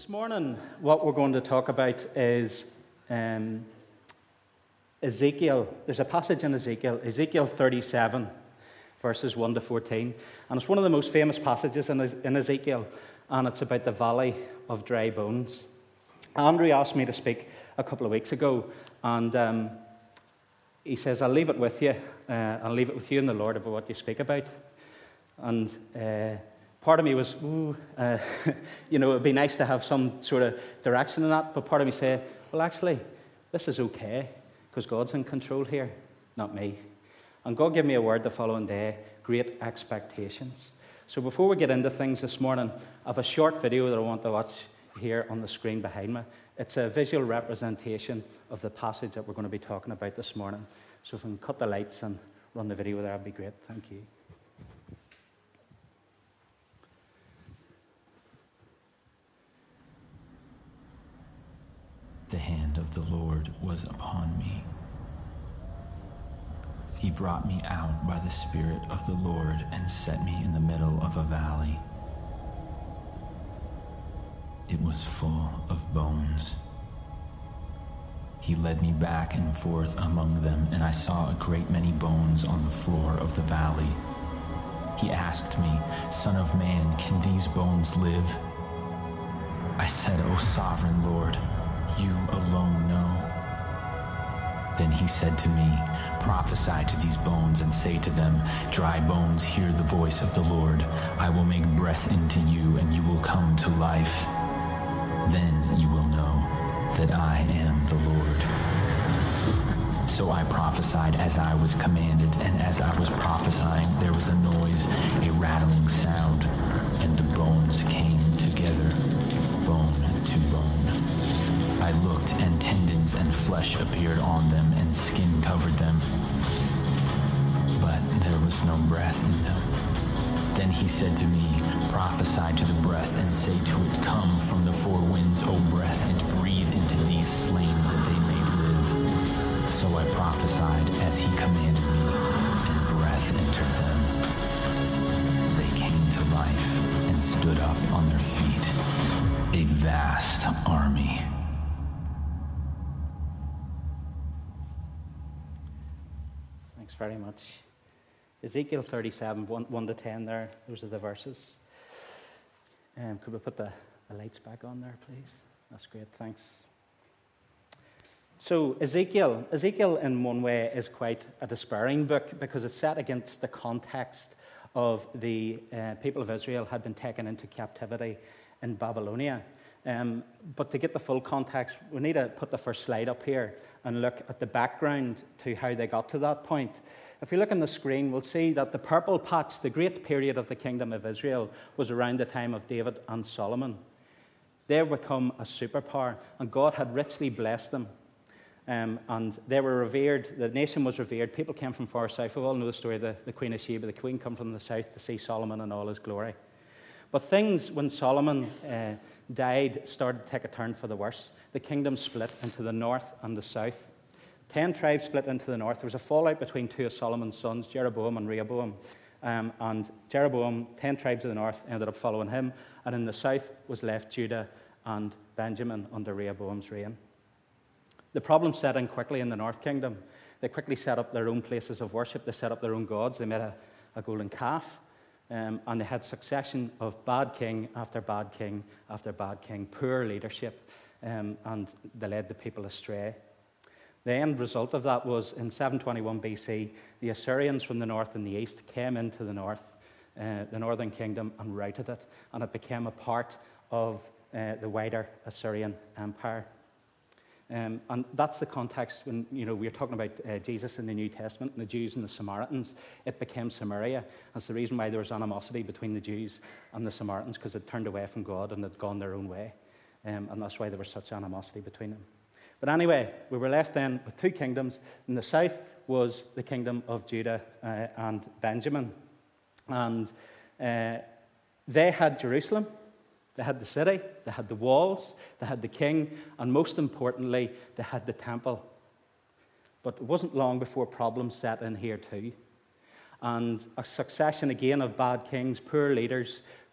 This morning, what we're going to talk about is Ezekiel. There's a passage in Ezekiel 37, verses 1 to 14. And it's one of the most famous passages in Ezekiel, and it's about the valley of dry bones. Andrew asked me to speak a couple of weeks ago, and he says, I'll leave it with you. I'll leave it with you and the Lord about what you speak about. And part of me was, it'd be nice to have some sort of direction in that. But part of me said, well, actually, this is okay, because God's in control here, not me. And God gave me a word the following day, great expectations. So before we get into things this morning, I have a short video that I want to watch here on the screen behind me. It's a visual representation of the passage that we're going to be talking about this morning. So if we can cut the lights and run the video there, that'd be great. Thank you. The hand of the Lord was upon me. He brought me out by the Spirit of the Lord and set me in the middle of a valley. It was full of bones. He led me back and forth among them, and I saw a great many bones on the floor of the valley. He asked me, Son of man, can these bones live? I said, O sovereign Lord, you alone know. Then he said to me, Prophesy to these bones and say to them, Dry bones, hear the voice of the Lord. I will make breath into you, and you will come to life. Then you will know that I am the Lord. So I prophesied as I was commanded, and as I was prophesying, there was a noise, a rattling sound, and the bones came together, bone to bone. I looked, and tendons and flesh appeared on them, and skin covered them. But there was no breath in them. Then he said to me, Prophesy to the breath, and say to it, Come from the four winds, O breath, and breathe into these slain, that they may live. So I prophesied as he commanded me, and breath entered them. They came to life and stood up on their feet, a vast army. Thanks very much. Ezekiel 37, 1 to 10 there. Those are the verses. Could we put the lights back on there, please? That's great, thanks. So Ezekiel in one way is quite a despairing book, because it's set against the context of the people of Israel had been taken into captivity in Babylonia. But to get the full context, we need to put the first slide up here and look at the background to how they got to that point. If we look on the screen, we'll see that the purple patch, the great period of the kingdom of Israel, was around the time of David and Solomon. They had become a superpower, and God had richly blessed them. And they were revered, the nation was revered. People came from far south. We all know the story of the Queen of Sheba. The queen came from the south to see Solomon in all his glory. But things, when Solomon died, started to take a turn for the worse. The kingdom split into the north and the south. 10 tribes split into the north. There was a fallout between two of Solomon's sons, Jeroboam and Rehoboam. And Jeroboam, 10 tribes of the north, ended up following him. And in the south was left Judah and Benjamin under Rehoboam's reign. The problem set in quickly in the north kingdom. They quickly set up their own places of worship. They set up their own gods. They made a golden calf. And they had succession of bad king after bad king after bad king, poor leadership, and they led the people astray. The end result of that was in 721 BC, the Assyrians from the north and the east came into the northern kingdom, and routed it, and it became a part of the wider Assyrian Empire. And that's the context when we're talking about Jesus in the New Testament and the Jews and the Samaritans. It became Samaria. That's the reason why there was animosity between the Jews and the Samaritans, because they turned away from God and had gone their own way. And that's why there was such animosity between them. But anyway, we were left then with two kingdoms. In the south was the kingdom of Judah and Benjamin. And they had Jerusalem. They had the city, they had the walls, they had the king, and most importantly, they had the temple. But it wasn't long before problems set in here too. And a succession again of bad kings, poor leaders,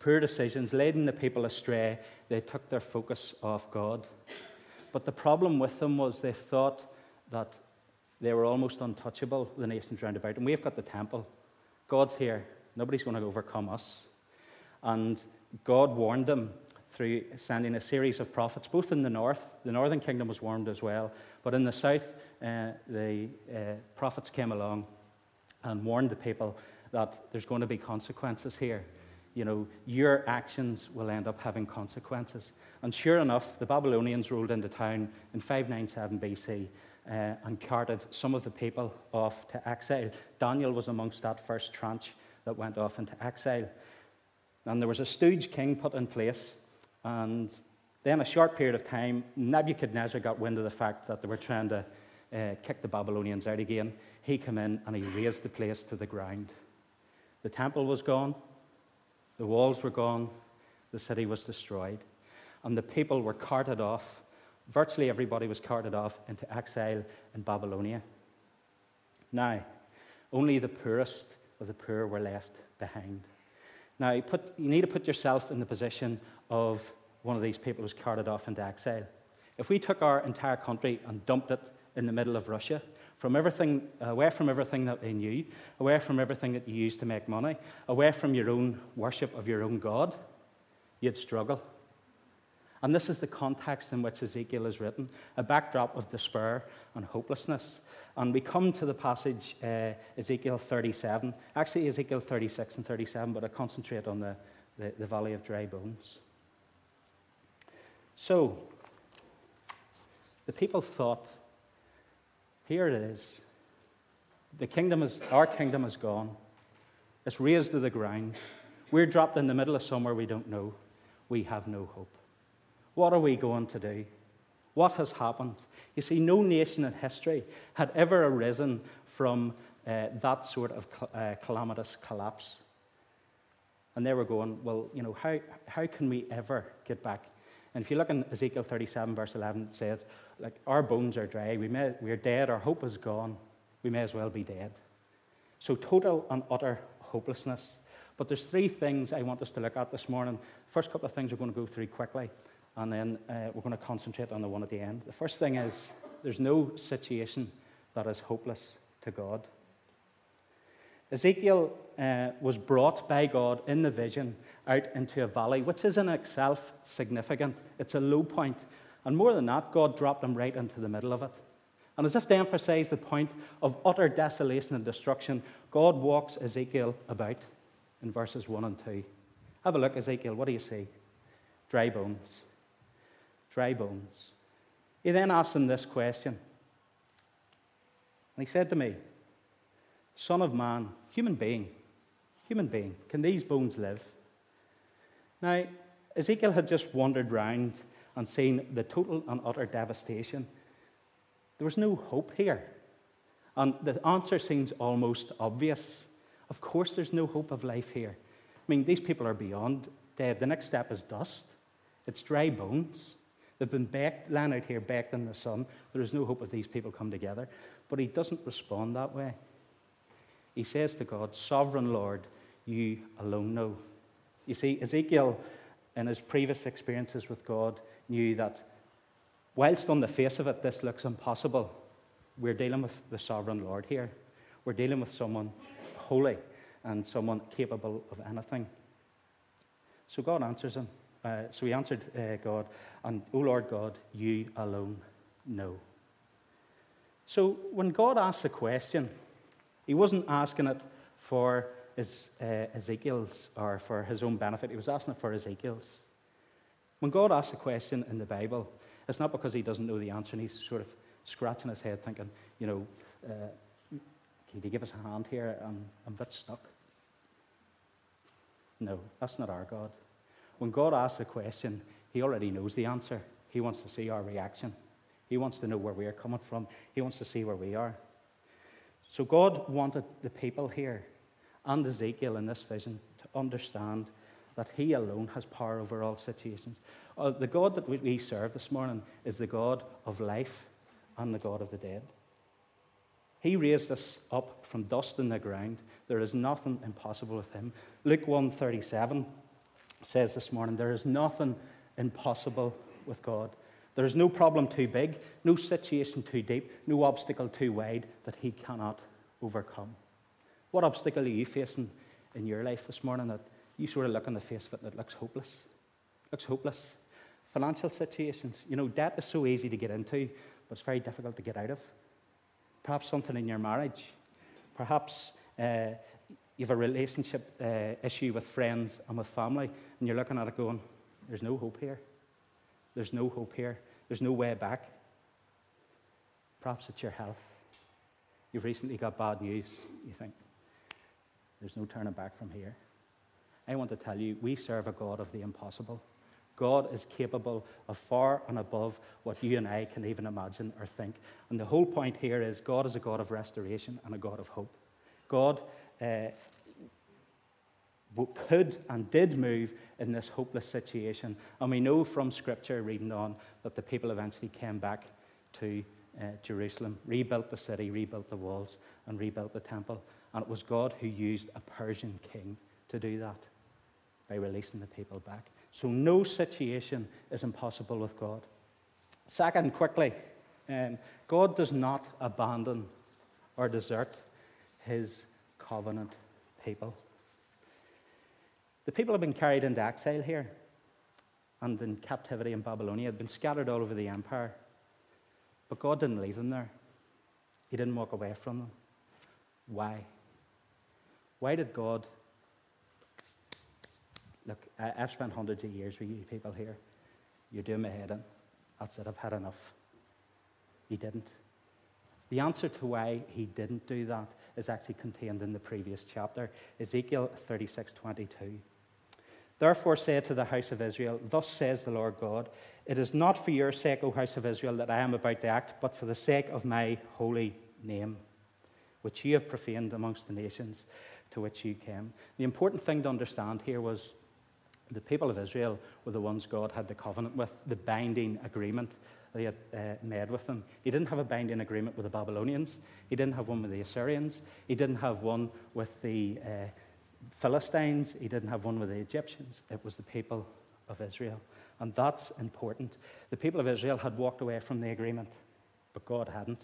poor decisions, leading the people astray. They took their focus off God. But the problem with them was they thought that they were almost untouchable, the nations round about. And we've got the temple. God's here. Nobody's going to overcome us. And God warned them through sending a series of prophets, both in the north. The northern kingdom was warned as well. But in the south, the prophets came along and warned the people that there's going to be consequences here. You know, your actions will end up having consequences. And sure enough, the Babylonians rolled into town in 597 BC and carted some of the people off to exile. Daniel was amongst that first tranche that went off into exile. And there was a stooge king put in place. And then a short period of time, Nebuchadnezzar got wind of the fact that they were trying to kick the Babylonians out again. He came in and he razed the place to the ground. The temple was gone. The walls were gone. The city was destroyed. And the people were carted off. Virtually everybody was carted off into exile in Babylonia. Now, only the poorest of the poor were left behind. Now, you need to put yourself in the position of one of these people who was carted off into exile. If we took our entire country and dumped it in the middle of Russia, away from everything that they knew, away from everything that you used to make money, away from your own worship of your own God, you'd struggle. And this is the context in which Ezekiel is written, a backdrop of despair and hopelessness. And we come to the passage, Ezekiel 37, actually Ezekiel 36 and 37, but I concentrate on the valley of dry bones. So, the people thought, here it is. Our kingdom is gone. It's razed to the ground. We're dropped in the middle of somewhere we don't know. We have no hope. What are we going to do? What has happened? You see, no nation in history had ever arisen from that sort of calamitous collapse. And they were going, well, you know, how can we ever get back? And if you look in Ezekiel 37, verse 11, it says, like, our bones are dry, we're dead, our hope is gone, we may as well be dead. So total and utter hopelessness. But there's three things I want us to look at this morning. First couple of things we're going to go through quickly, and then we're going to concentrate on the one at the end. The first thing is, there's no situation that is hopeless to God. Ezekiel was brought by God in the vision out into a valley, which is in itself significant. It's a low point. And more than that, God dropped him right into the middle of it. And as if to emphasize the point of utter desolation and destruction, God walks Ezekiel about in verses 1 and 2. Have a look, Ezekiel. What do you see? Dry bones. Dry bones. He then asked him this question. And he said to me, Son of man, human being, can these bones live? Now, Ezekiel had just wandered round and seen the total and utter devastation. There was no hope here. And the answer seems almost obvious. Of course there's no hope of life here. I mean, these people are beyond dead. The next step is dust. It's dry bones. They've been lying out here, baked in the sun. There is no hope of these people come together. But he doesn't respond that way. He says to God, Sovereign Lord, you alone know. You see, Ezekiel, in his previous experiences with God, knew that whilst on the face of it this looks impossible, we're dealing with the Sovereign Lord here. We're dealing with someone holy and someone capable of anything. So God answers him. So he answered God, and, O Lord God, you alone know. So when God asks a question, he wasn't asking it for Ezekiel's or for his own benefit. He was asking it for Ezekiel's. When God asks a question in the Bible, it's not because he doesn't know the answer and he's sort of scratching his head thinking, you know, can you give us a hand here? I'm a bit stuck. No, that's not our God. When God asks a question, he already knows the answer. He wants to see our reaction. He wants to know where we're coming from. He wants to see where we are. So God wanted the people here and Ezekiel in this vision to understand that he alone has power over all situations. The God that we serve this morning is the God of life and the God of the dead. He raised us up from dust in the ground. There is nothing impossible with him. Luke 1:37 says this morning, there is nothing impossible with God. There is no problem too big, no situation too deep, no obstacle too wide that he cannot overcome. What obstacle are you facing in your life this morning that you sort of look on the face of it and it looks hopeless? Looks hopeless. Financial situations. Debt is so easy to get into, but it's very difficult to get out of. Perhaps something in your marriage. Perhaps you have a relationship issue with friends and with family, and you're looking at it going, there's no hope here. There's no hope here. There's no way back. Perhaps it's your health. You've recently got bad news. You think, there's no turning back from here. I want to tell you, we serve a God of the impossible. God is capable of far and above what you and I can even imagine or think. And the whole point here is God is a God of restoration and a God of hope. God could and did move in this hopeless situation. And we know from Scripture, reading on, that the people eventually came back to Jerusalem, rebuilt the city, rebuilt the walls, and rebuilt the temple. And it was God who used a Persian king to do that by releasing the people back. So no situation is impossible with God. Second, quickly, God does not abandon or desert his covenant people. The people have been carried into exile here and in captivity in Babylonia. They've been scattered all over the empire. But God didn't leave them there. He didn't walk away from them. Why? Why did God... Look, I've spent hundreds of years with you people here. You're doing my head in. That's it, I've had enough. He didn't. The answer to why he didn't do that is actually contained in the previous chapter, Ezekiel 36:22. Therefore say to the house of Israel, thus says the Lord God, it is not for your sake, O house of Israel, that I am about to act, but for the sake of my holy name, which you have profaned amongst the nations to which you came. The important thing to understand here was the people of Israel were the ones God had the covenant with, the binding agreement that he had made with them. He didn't have a binding agreement with the Babylonians. He didn't have one with the Assyrians. He didn't have one with the Philistines. He didn't have one with the Egyptians. It was the people of Israel. And that's important. The people of Israel had walked away from the agreement, but God hadn't.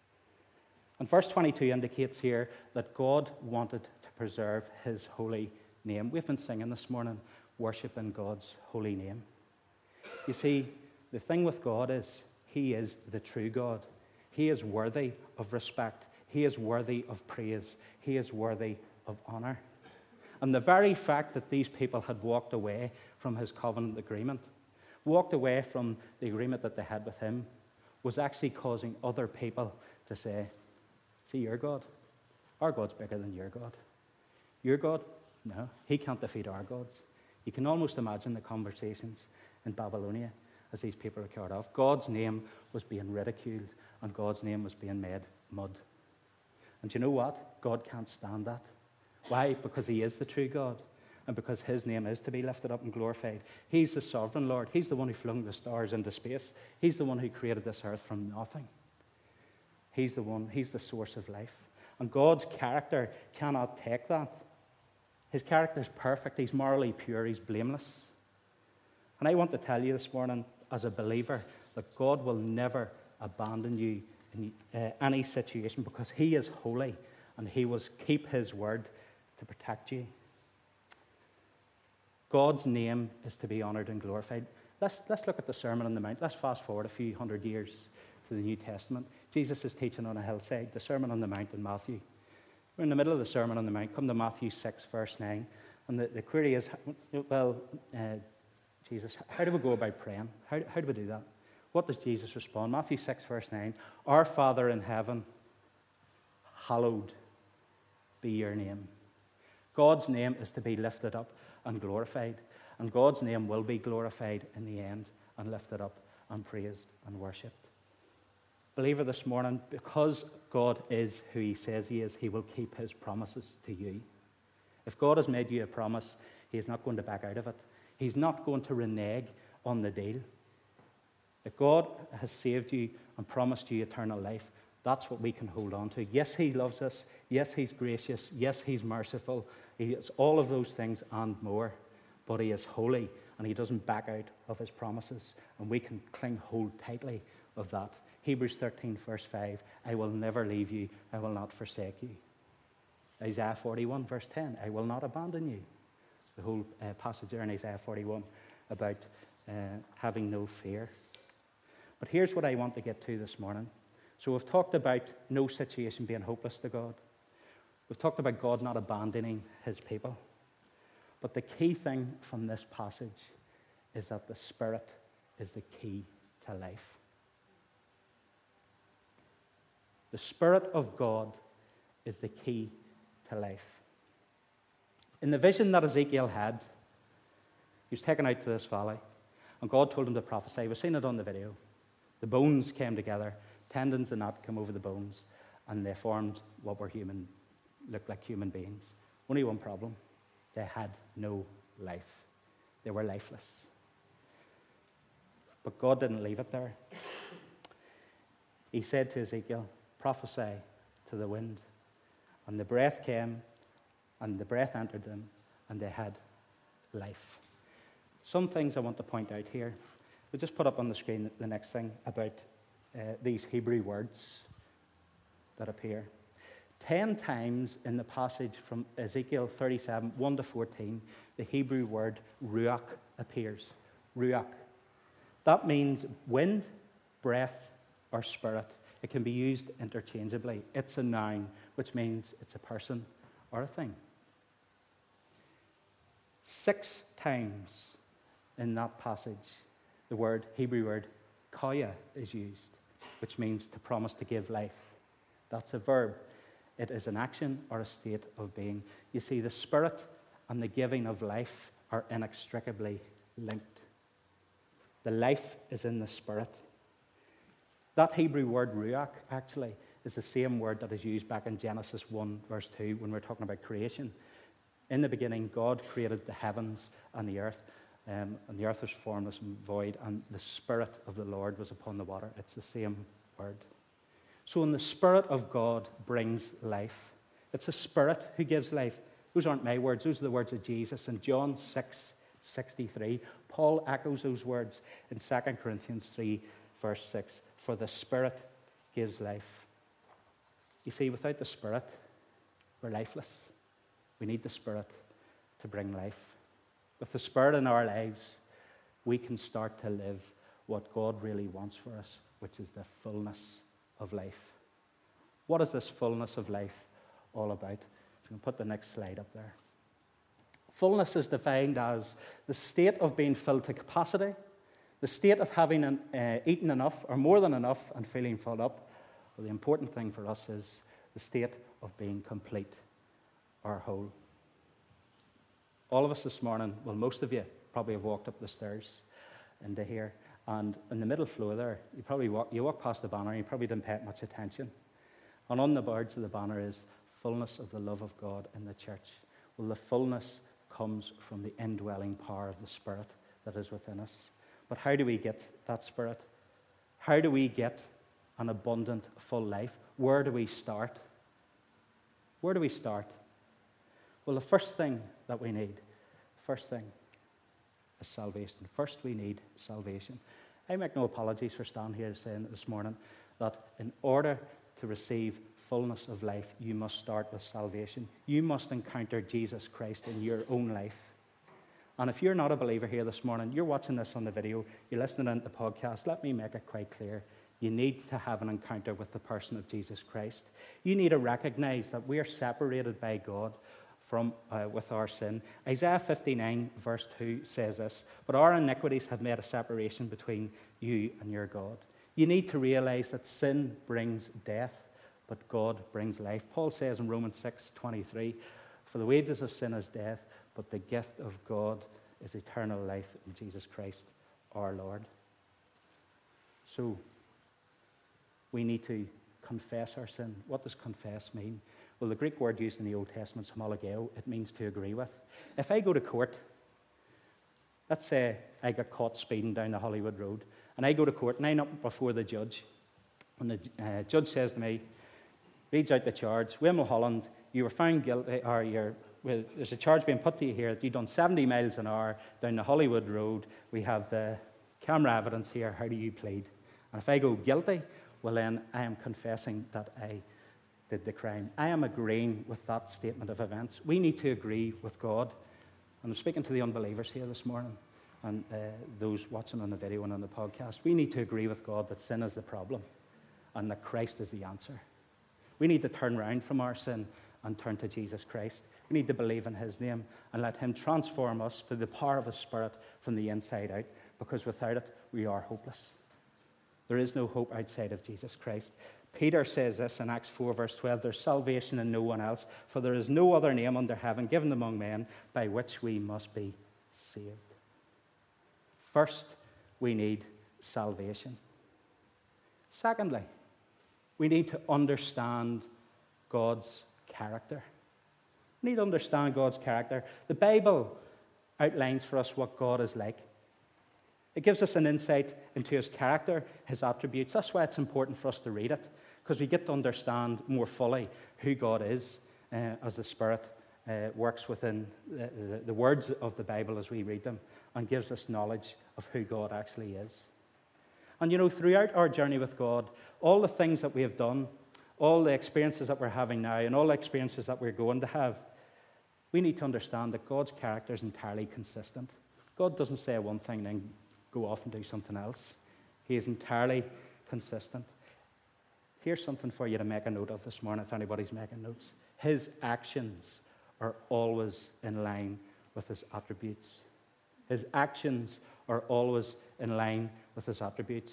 And verse 22 indicates here that God wanted to preserve his holy name. We've been singing this morning, worship in God's holy name. You see, the thing with God is, he is the true God. He is worthy of respect. He is worthy of praise. He is worthy of honor. And the very fact that these people had walked away from his covenant agreement, walked away from the agreement that they had with him, was actually causing other people to say, see, your God, our God's bigger than your God. Your God? No, he can't defeat our gods. You can almost imagine the conversations in Babylonia as these people are carried off. God's name was being ridiculed and God's name was being made mud. And you know what? God can't stand that. Why? Because he is the true God and because his name is to be lifted up and glorified. He's the sovereign Lord. He's the one who flung the stars into space. He's the one who created this earth from nothing. He's the one, he's the source of life. And God's character cannot take that. His character is perfect. He's morally pure. He's blameless. And I want to tell you this morning, as a believer, that God will never abandon you in any situation because he is holy and he will keep his word to protect you. God's name is to be honored and glorified. Let's look at the Sermon on the Mount. Let's fast forward a few hundred years to the New Testament. Jesus is teaching on a hillside, the Sermon on the Mount in Matthew. We're in the middle of the Sermon on the Mount. Come to Matthew 6, verse 9. And the query is, Jesus, how do we go about praying? How do we do that? What does Jesus respond? Matthew 6, verse 9. Our Father in heaven, hallowed be your name. God's name is to be lifted up and glorified. And God's name will be glorified in the end and lifted up and praised and worshipped. Believer, this morning, because God is who he says he is, he will keep his promises to you. If God has made you a promise, he is not going to back out of it. He's not going to renege on the deal. If God has saved you and promised you eternal life, that's what we can hold on to. Yes, he loves us. Yes, he's gracious. Yes, he's merciful. He is all of those things and more. but he is holy, and he doesn't back out of his promises, and we can hold tightly of that. Hebrews 13, verse 5, I will never leave you, I will not forsake you. Isaiah 41, verse 10, I will not abandon you. The whole passage there in Isaiah 41 about having no fear. But here's what I want to get to this morning. So we've talked about no situation being hopeless to God. We've talked about God not abandoning his people. But the key thing from this passage is that the Spirit is the key to life. The Spirit of God is the key to life. In the vision that Ezekiel had, he was taken out to this valley, and God told him to prophesy. We've seen it on the video. The bones came together, tendons and that came over the bones, and they formed what looked like human beings. Only one problem. They had no life. They were lifeless. But God didn't leave it there. He said to Ezekiel, prophesy to the wind. And the breath came, and the breath entered them, and they had life. Some things I want to point out here. We'll just put up on the screen the next thing about these Hebrew words that appear. 10 times in the passage from Ezekiel 37, 1 to 14, the Hebrew word ruach appears. Ruach. That means wind, breath, or spirit. It can be used interchangeably. It's a noun, which means it's a person or a thing. 6 times in that passage, the Hebrew word kaya is used, which means to promise to give life. That's a verb. It is an action or a state of being. You see, the Spirit and the giving of life are inextricably linked. The life is in the Spirit. That Hebrew word ruach, actually, is the same word that is used back in Genesis 1, verse 2, when we're talking about creation. In the beginning, God created the heavens and the earth was formless and void, and the Spirit of the Lord was upon the water. It's the same word. So when the Spirit of God brings life, it's the Spirit who gives life. Those aren't my words. Those are the words of Jesus. In John 6:63, Paul echoes those words in 2 Corinthians 3, verse 6. For the Spirit gives life. You see, without the Spirit, we're lifeless. We need the Spirit to bring life. With the Spirit in our lives, we can start to live what God really wants for us, which is the fullness of life. What is this fullness of life all about? If you can put the next slide up there. Fullness is defined as the state of being filled to capacity, the state of having eaten enough or more than enough and feeling full up. Well, the important thing for us is the state of being complete or whole. All of us this morning, well, most of you probably have walked up the stairs into here, and in the middle floor there, you walk past the banner and you probably didn't pay much attention. And on the boards of the banner is fullness of the love of God in the church. Well, the fullness comes from the indwelling power of the Spirit that is within us. But how do we get that Spirit? How do we get an abundant, full life? Where do we start? Where do we start? Well, the first thing that we need, is salvation. First, we need salvation. I make no apologies for standing here saying this morning that in order to receive fullness of life, you must start with salvation. You must encounter Jesus Christ in your own life. And if you're not a believer here this morning, you're watching this on the video, you're listening in to the podcast, let me make it quite clear. You need to have an encounter with the person of Jesus Christ. You need to recognize that we are separated by God with our sin. Isaiah 59, verse 2 says this, but our iniquities have made a separation between you and your God. You need to realize that sin brings death, but God brings life. Paul says in Romans 6:23, for the wages of sin is death, but the gift of God is eternal life in Jesus Christ our Lord. So, we need to confess our sin. What does confess mean? Well, the Greek word used in the Old Testament is homologeo. It means to agree with. If I go to court, let's say I got caught speeding down the Hollywood Road, and I go to court and I'm up before the judge, and the judge says to me, reads out the charge, William Mulholland, you were found guilty, or there's a charge being put to you here that you've done 70 miles an hour down the Hollywood Road. We have the camera evidence here. How do you plead? And if I go guilty, well then I am confessing that I did the crime. I am agreeing with that statement of events. We need to agree with God. And I'm speaking to the unbelievers here this morning and those watching on the video and on the podcast. We need to agree with God that sin is the problem and that Christ is the answer. We need to turn around from our sin and turn to Jesus Christ. We need to believe in his name and let him transform us through the power of his Spirit from the inside out, because without it, we are hopeless. There is no hope outside of Jesus Christ. Peter says this in Acts 4, verse 12, there's salvation in no one else, for there is no other name under heaven given among men by which we must be saved. First, we need salvation. Secondly, we need to understand God's character. We need to understand God's character. The Bible outlines for us what God is like. It gives us an insight into his character, his attributes. That's why it's important for us to read it, because we get to understand more fully who God is as the Spirit works within the words of the Bible as we read them and gives us knowledge of who God actually is. And you know, throughout our journey with God, all the things that we have done, all the experiences that we're having now, and all the experiences that we're going to have, we need to understand that God's character is entirely consistent. God doesn't say one thing and then go off and do something else. He is entirely consistent. Here's something for you to make a note of this morning, if anybody's making notes. His actions are always in line with his attributes. His actions are always in line with his attributes.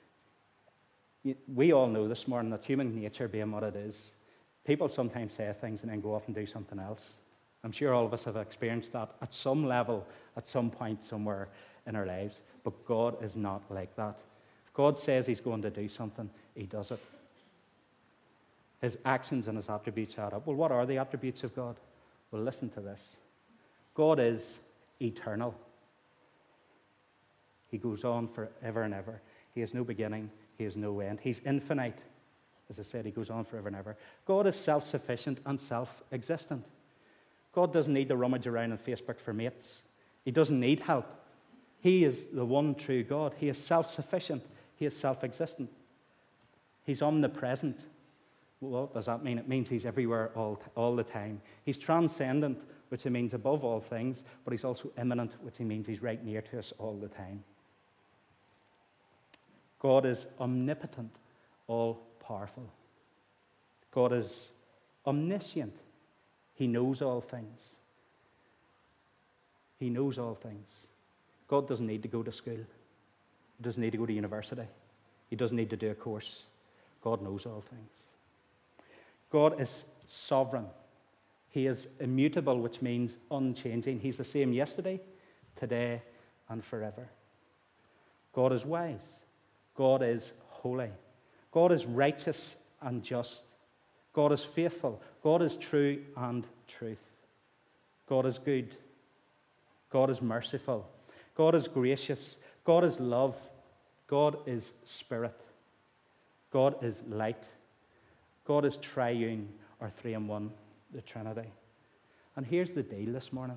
We all know this morning that human nature, being what it is, people sometimes say things and then go off and do something else. I'm sure all of us have experienced that at some level, at some point, somewhere in our lives. But God is not like that. If God says he's going to do something, he does it. His actions and his attributes add up. Well, what are the attributes of God? Well, listen to this. God is eternal. He goes on forever and ever. He has no beginning. He has no end. He's infinite. As I said, he goes on forever and ever. God is self-sufficient and self-existent. God doesn't need to rummage around on Facebook for mates. He doesn't need help. He is the one true God. He is self-sufficient. He is self-existent. He's omnipresent. What does that mean? It means he's everywhere all the time. He's transcendent, which means above all things, but he's also immanent, which means he's right near to us all the time. God is omnipotent, all-powerful. God is omniscient. He knows all things. He knows all things. God doesn't need to go to school. He doesn't need to go to university. He doesn't need to do a course. God knows all things. God is sovereign. He is immutable, which means unchanging. He's the same yesterday, today, and forever. God is wise. God is holy. God is righteous and just. God is faithful. God is true and truth. God is good. God is merciful. God is gracious. God is love. God is spirit. God is light. God is triune, or three in one, the Trinity. And here's the deal this morning.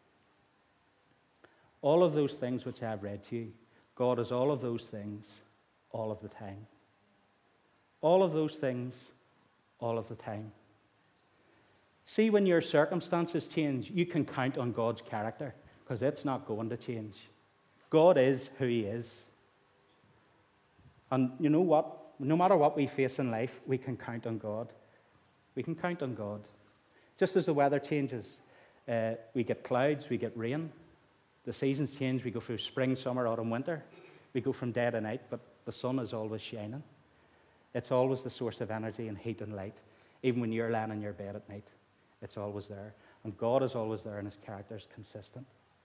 All of those things which I have read to you, God is all of those things all of the time. All of those things all of the time. See, when your circumstances change, you can count on God's character, because it's not going to change. God is who he is. And you know what? No matter what we face in life, we can count on God. We can count on God. Just as the weather changes, we get clouds, we get rain. The seasons change. We go through spring, summer, autumn, winter. We go from day to night, but the sun is always shining. It's always the source of energy and heat and light. Even when you're lying in your bed at night, it's always there. And God is always there, and his character is consistent.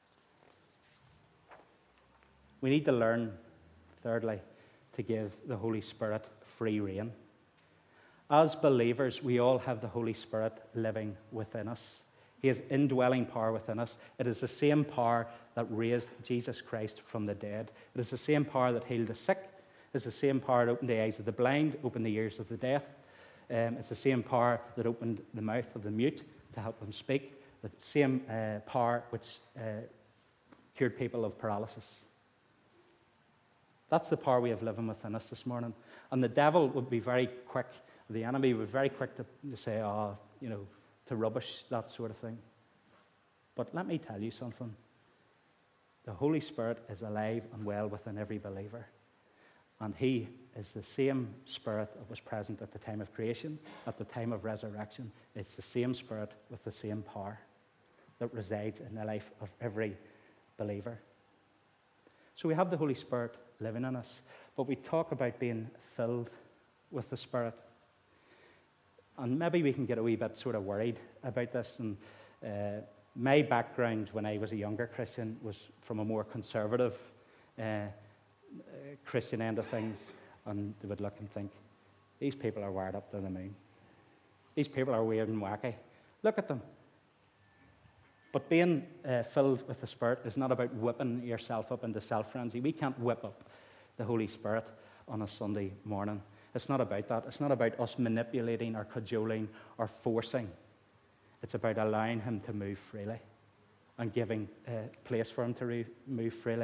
We need to learn, thirdly, to give the Holy Spirit free rein. As believers, we all have the Holy Spirit living within us. He has indwelling power within us. It is the same power that raised Jesus Christ from the dead. It is the same power that healed the sick. It's the same power that opened the eyes of the blind, opened the ears of the deaf. It's the same power that opened the mouth of the mute to help them speak. the same power which cured people of paralysis. That's the power we have living within us this morning. And the devil would be very quick, the enemy would be very quick to say, to rubbish that sort of thing. But let me tell you something. The Holy Spirit is alive and well within every believer. And he is the same Spirit that was present at the time of creation, at the time of resurrection. It's the same Spirit with the same power that resides in the life of every believer. So we have the Holy Spirit living in us, but we talk about being filled with the Spirit. And maybe we can get a wee bit sort of worried about this. And my background when I was a younger Christian was from a more conservative Christian end of things, and they would look and think, these people are wired up to the moon. These people are weird and wacky. Look at them. But being filled with the Spirit is not about whipping yourself up into self-frenzy. We can't whip up the Holy Spirit on a Sunday morning. It's not about that. It's not about us manipulating or cajoling or forcing. It's about allowing him to move freely and giving place for him to move freely.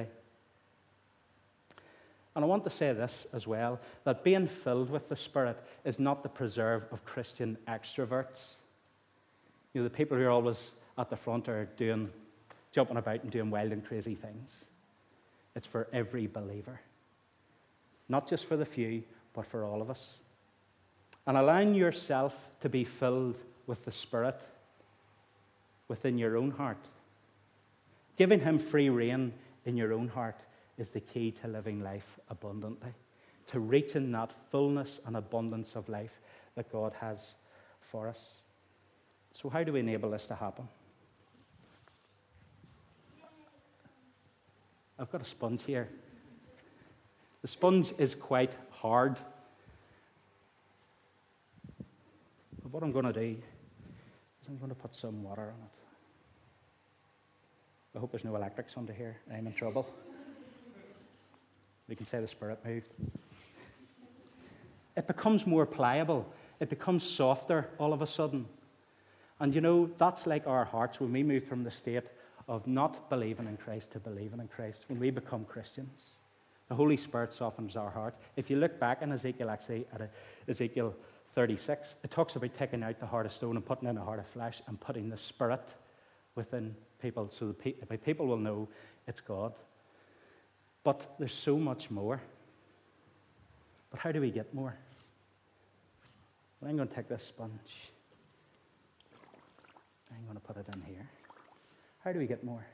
And I want to say this as well, that being filled with the Spirit is not the preserve of Christian extroverts. You know, the people who are always at the front are jumping about and doing wild and crazy things. It's for every believer. Not just for the few, but for all of us. And allowing yourself to be filled with the Spirit within your own heart, giving him free rein in your own heart, is the key to living life abundantly, to reaching that fullness and abundance of life that God has for us. So how do we enable this to happen? I've got a sponge here. The sponge is quite hard. But what I'm going to do is I'm going to put some water on it. I hope there's no electrics under here. I'm in trouble. We can say the Spirit moved. It becomes more pliable. It becomes softer all of a sudden. And you know, that's like our hearts when we move from the state of not believing in Christ to believing in Christ. When we become Christians, the Holy Spirit softens our heart. If you look back in Ezekiel, actually, at Ezekiel 36, it talks about taking out the heart of stone and putting in a heart of flesh and putting the Spirit within people so the people will know it's God. But there's so much more. But how do we get more? Well, I'm going to take this sponge. I'm going to put it in here. How do we get more?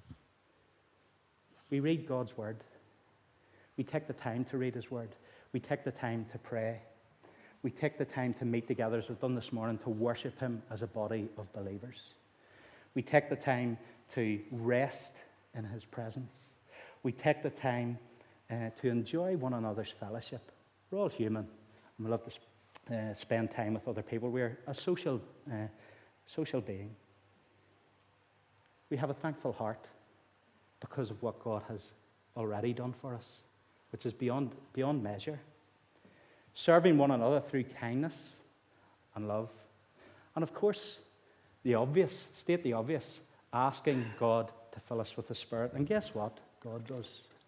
We read God's Word. We take the time to read His Word. We take the time to pray. We take the time to meet together, as we've done this morning, to worship Him as a body of believers. We take the time to rest in His presence. We take the time to enjoy one another's fellowship. We're all human, and we love to spend time with other people. We're a social being. We have a thankful heart because of what God has already done for us, which is beyond measure. Serving one another through kindness and love. And of course, the obvious, asking God to fill us with the Spirit. And guess what? God does.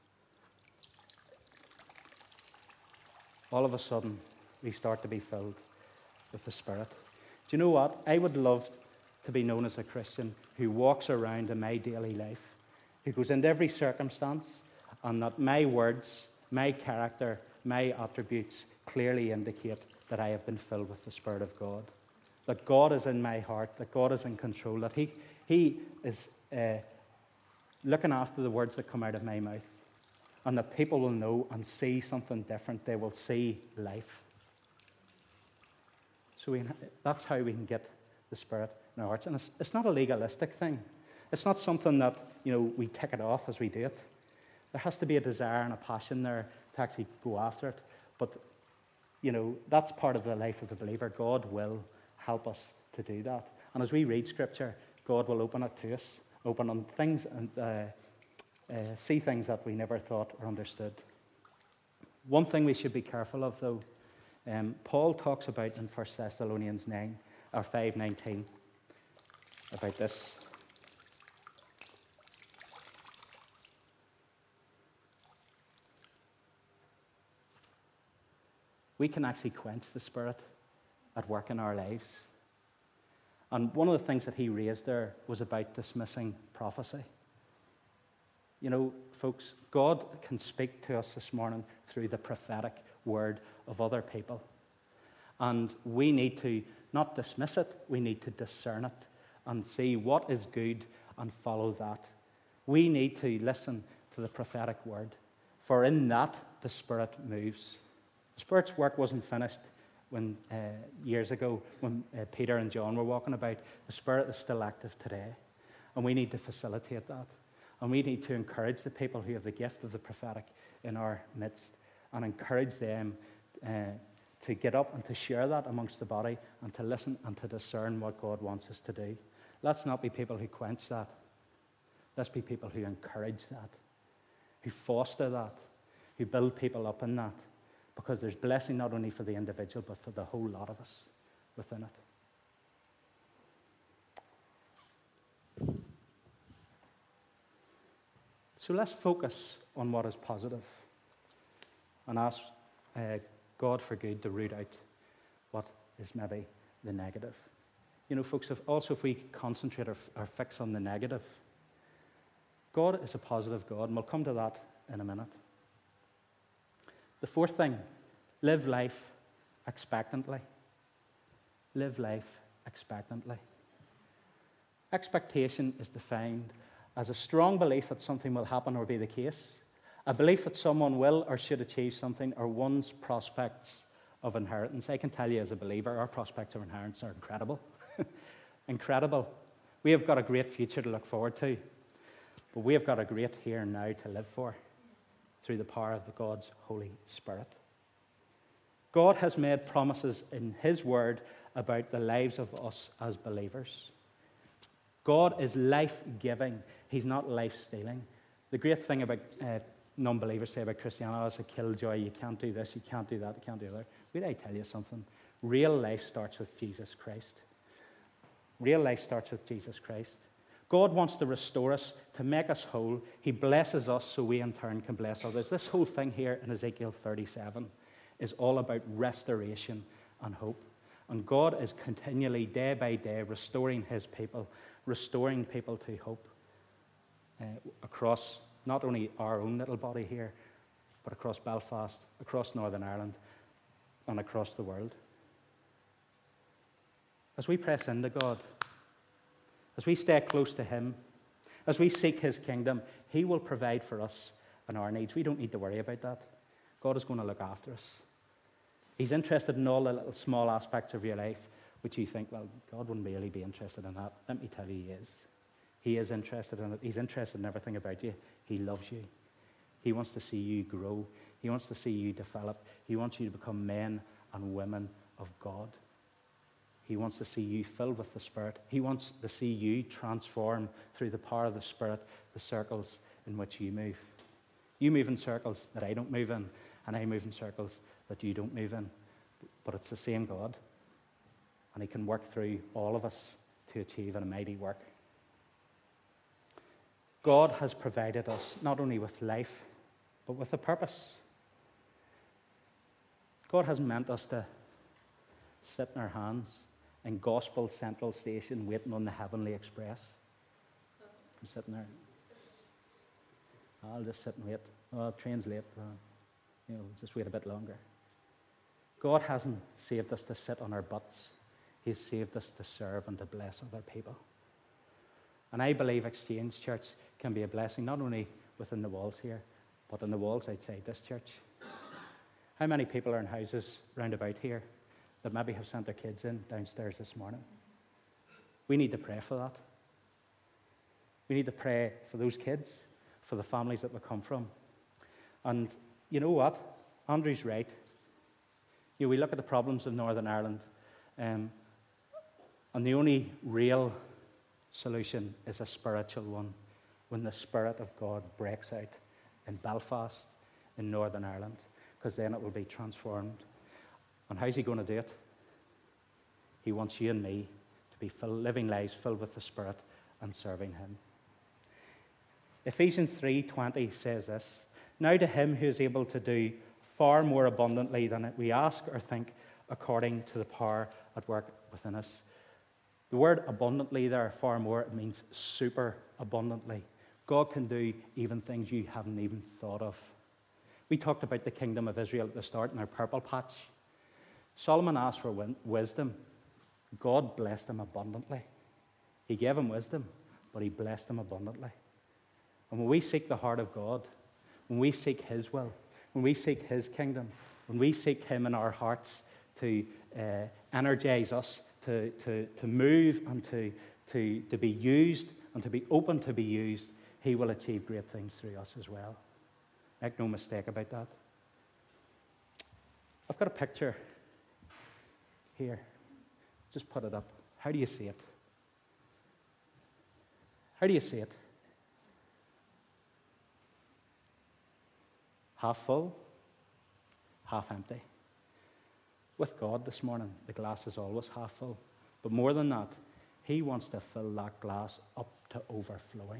All of a sudden, we start to be filled with the Spirit. Do you know what? I would love to be known as a Christian who walks around in my daily life, who goes into every circumstance, and that my words, my character, my attributes clearly indicate that I have been filled with the Spirit of God. That God is in my heart, that God is in control, that He is looking after the words that come out of my mouth. And that people will know and see something different. They will see life. So that's how we can get the Spirit in our hearts. And it's not a legalistic thing. It's not something that, we tick it off as we do it. There has to be a desire and a passion there to actually go after it. But, that's part of the life of the believer. God will help us to do that. And as we read Scripture, God will open it to us, open on things and see things that we never thought or understood. One thing we should be careful of, though, Paul talks about in 1 Thessalonians 5:19. about this. We can actually quench the Spirit at work in our lives. And one of the things that he raised there was about dismissing prophecy. You know, folks, God can speak to us this morning through the prophetic word of other people. And we need to not dismiss it, we need to discern it and see what is good and follow that. We need to listen to the prophetic word, for in that the Spirit moves. The Spirit's work wasn't finished when years ago when Peter and John were walking about. The Spirit is still active today, and we need to facilitate that. And we need to encourage the people who have the gift of the prophetic in our midst and encourage them to get up and to share that amongst the body and to listen and to discern what God wants us to do. Let's not be people who quench that. Let's be people who encourage that, who foster that, who build people up in that, because there's blessing not only for the individual but for the whole lot of us within it. So let's focus on what is positive and ask God for good to root out what is maybe the negative. You know, folks, if we concentrate or fix on the negative, God is a positive God, and we'll come to that in a minute. The fourth thing, live life expectantly. Live life expectantly. Expectation is defined as a strong belief that something will happen or be the case, a belief that someone will or should achieve something, or one's prospects of inheritance. I can tell you as a believer, our prospects of inheritance are incredible. Incredible. We have got a great future to look forward to, but we have got a great here and now to live for through the power of God's Holy Spirit. God has made promises in His Word about the lives of us as believers. God is life-giving. He's not life-stealing. The great thing about non-believers say about Christianity is a killjoy. You can't do this, you can't do that, you can't do that. Wait, I tell you something. Real life starts with Jesus Christ. Real life starts with Jesus Christ. God wants to restore us, to make us whole. He blesses us so we in turn can bless others. This whole thing here in Ezekiel 37 is all about restoration and hope. And God is continually, day by day, restoring His people, restoring people to hope across not only our own little body here, but across Belfast, across Northern Ireland, and across the world. As we press into God, as we stay close to Him, as we seek His kingdom, He will provide for us and our needs. We don't need to worry about that. God is going to look after us. He's interested in all the little small aspects of your life, which you think, well, God wouldn't really be interested in that. Let me tell you, He is. He is interested in it. He's interested in everything about you. He loves you. He wants to see you grow. He wants to see you develop. He wants you to become men and women of God. He wants to see you filled with the Spirit. He wants to see you transform through the power of the Spirit the circles in which you move. You move in circles that I don't move in, and I move in circles that you don't move in. But it's the same God, and He can work through all of us to achieve a mighty work. God has provided us not only with life, but with a purpose. God hasn't meant us to sit in our hands in Gospel Central Station waiting on the Heavenly Express. I'm sitting there. I'll just sit and wait. Oh, the train's late. Just wait a bit longer. God hasn't saved us to sit on our butts. He's saved us to serve and to bless other people. And I believe Exchange Church can be a blessing, not only within the walls here, but in the walls outside this church. How many people are in houses round about here that maybe have sent their kids in downstairs this morning? We need to pray for that. We need to pray for those kids, for the families that will come from. And you know what? Andrew's right. We look at the problems of Northern Ireland, and the only real solution is a spiritual one, when the Spirit of God breaks out in Belfast, in Northern Ireland, because then it will be transformed. And how's He going to do it? He wants you and me to be living lives filled with the Spirit and serving Him. Ephesians 3:20 says this, "Now to Him who is able to do far more abundantly than we ask or think, according to the power at work within us." The word abundantly there, far more, it means super abundantly. God can do even things you haven't even thought of. We talked about the kingdom of Israel at the start in our purple patch. Solomon asked for wisdom. God blessed him abundantly. He gave him wisdom, but He blessed him abundantly. And when we seek the heart of God, when we seek His will, when we seek His kingdom, when we seek Him in our hearts to energize us, to move and to be used and to be open to be used, He will achieve great things through us as well. Make no mistake about that. I've got a picture here. Just put it up. How do you see it? How do you see it? Half full, half empty. With God this morning, the glass is always half full. But more than that, He wants to fill that glass up to overflowing.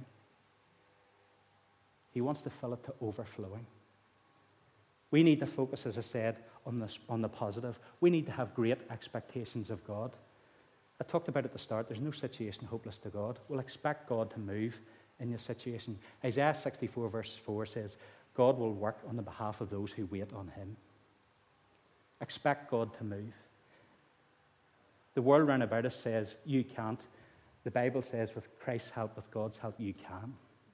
He wants to fill it to overflowing. We need to focus, as I said, on the positive. We need to have great expectations of God. I talked about at the start, there's no situation hopeless to God. We'll expect God to move in your situation. Isaiah 64 verse 4 says, God will work on the behalf of those who wait on Him. Expect God to move. The world round about us says, you can't. The Bible says, with Christ's help, with God's help, you can.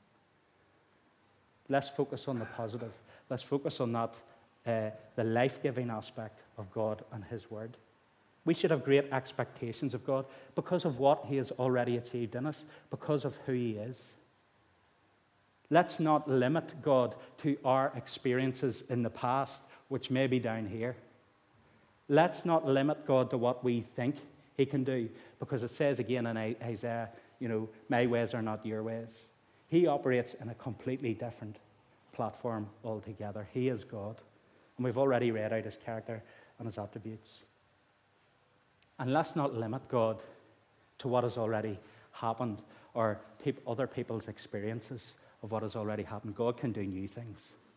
Let's focus on the positive. Let's focus on that, the life-giving aspect of God and His Word. We should have great expectations of God because of what He has already achieved in us, because of who He is. Let's not limit God to our experiences in the past, which may be down here. Let's not limit God to what we think He can do, because it says again in Isaiah, my ways are not your ways. He operates in a completely different platform altogether. He is God. And we've already read out His character and His attributes. And let's not limit God to what has already happened or other people's experiences of what has already happened. God can do new things.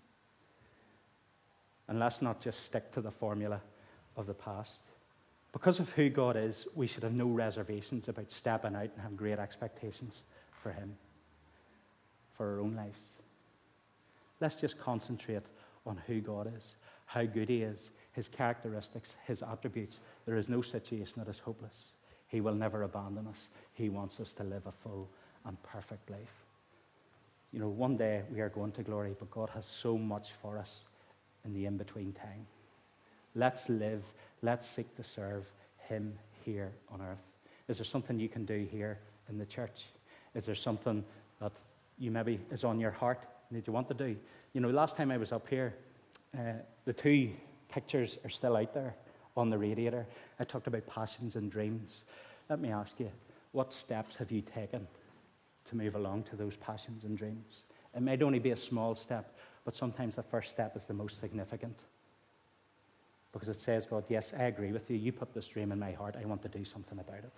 And let's not just stick to the formula of the past. Because of who God is, we should have no reservations about stepping out and having great expectations for Him, for our own lives. Let's just concentrate on who God is, how good He is, His characteristics, His attributes. There is no situation that is hopeless. He will never abandon us. He wants us to live a full and perfect life. One day we are going to glory, but God has so much for us in the in-between time. Let's live, let's seek to serve Him here on earth. Is there something you can do here in the church? Is there something that you maybe is on your heart and that you want to do? Last time I was up here, the two pictures are still out there on the radiator. I talked about passions and dreams. Let me ask you, what steps have you taken to move along to those passions and dreams? It might only be a small step, but sometimes the first step is the most significant. Because it says, God, yes, I agree with you. You put this dream in my heart. I want to do something about it.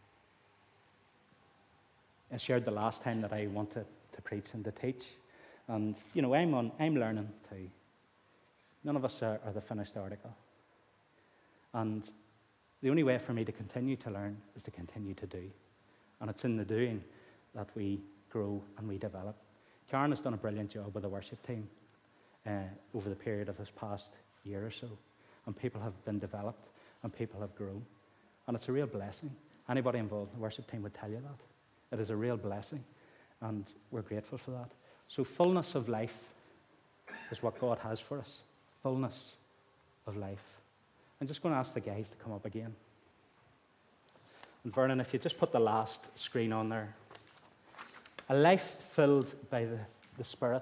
I shared the last time that I wanted to preach and to teach. And, I'm learning too. None of us are the finished article. And the only way for me to continue to learn is to continue to do. And it's in the doing that we grow and we develop. Karen has done a brilliant job with the worship team over the period of this past year or so. And people have been developed and people have grown. And it's a real blessing. Anybody involved in the worship team would tell you that. It is a real blessing. And we're grateful for that. So fullness of life is what God has for us. Fullness of life. I'm just going to ask the guys to come up again. And Vernon, if you just put the last screen on there. A life filled by the Spirit.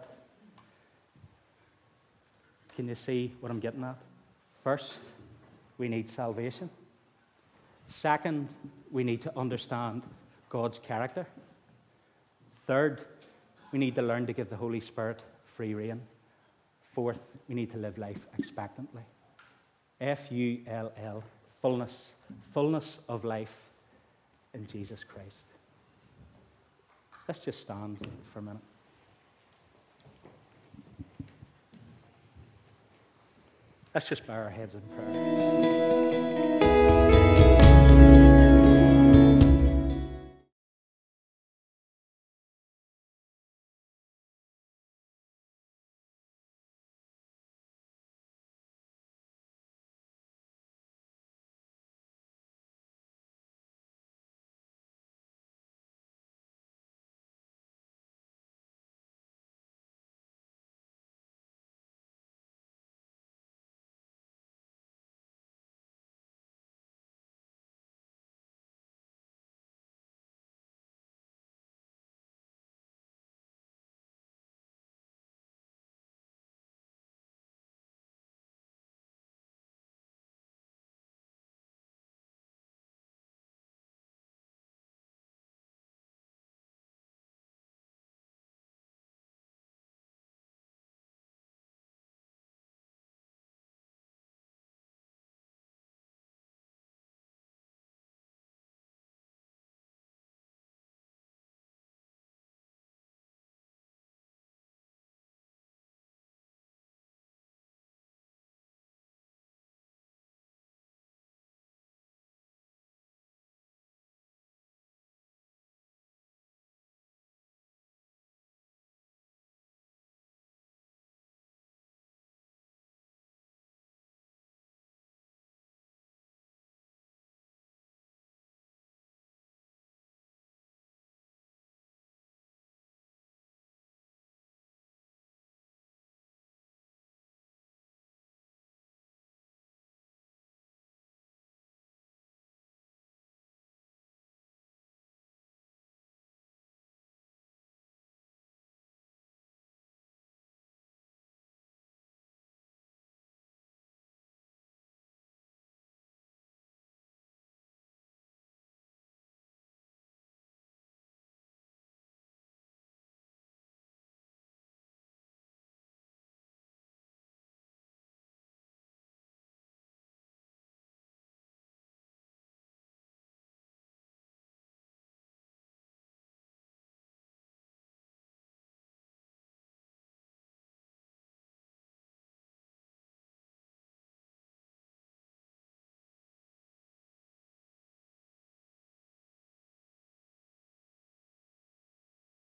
Can you see what I'm getting at? First, we need salvation. Second, we need to understand God's character. Third, we need to learn to give the Holy Spirit free rein. Fourth, we need to live life expectantly. Full, fullness of life in Jesus Christ. Let's just stand for a minute. Let's just bow our heads in prayer.